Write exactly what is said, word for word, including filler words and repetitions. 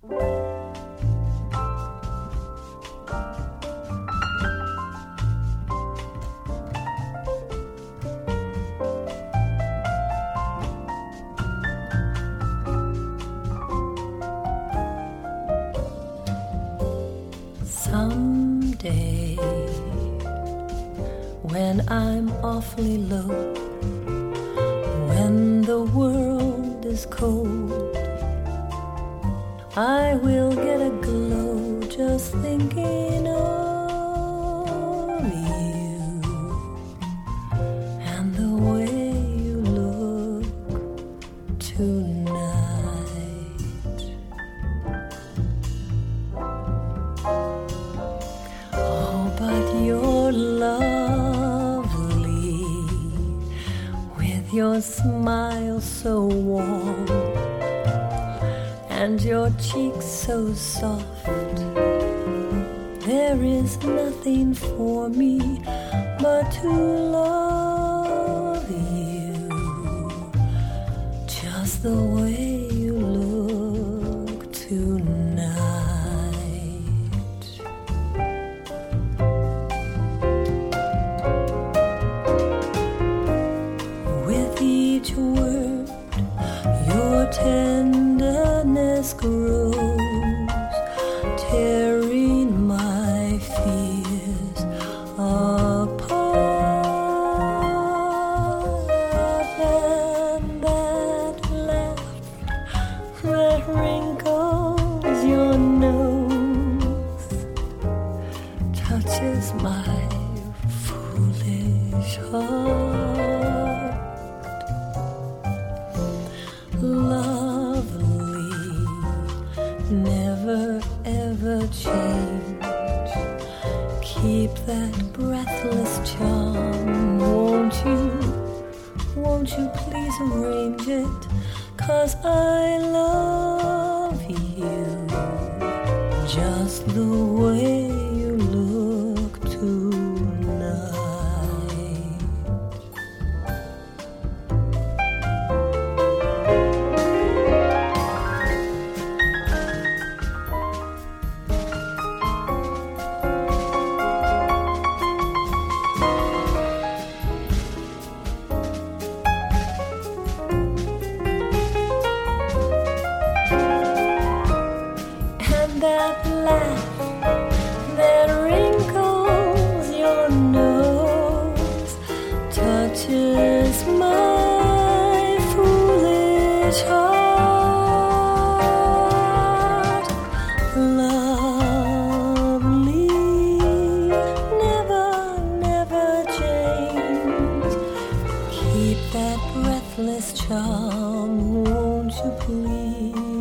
Someday, when I'm awfully low, when the world is cold, I will get a glow just thinking of you and the way you look tonight. Oh, but you're lovely with your smile so warm and your cheeks so soft. There is nothing for me but to love you just the way you look tonight. With each word, your tenderness grows, tearing my fears apart. And that laugh that wrinkles your nose touches my foolish heart. Lovely, never ever change. Keep that breathless charm, won't you? Won't you please arrange it? 'Cause I love you just the way you look tonight. That laugh that wrinkles your nose touches my foolish heart. Lovely, never, never change. Keep that breathless charm, won't you please?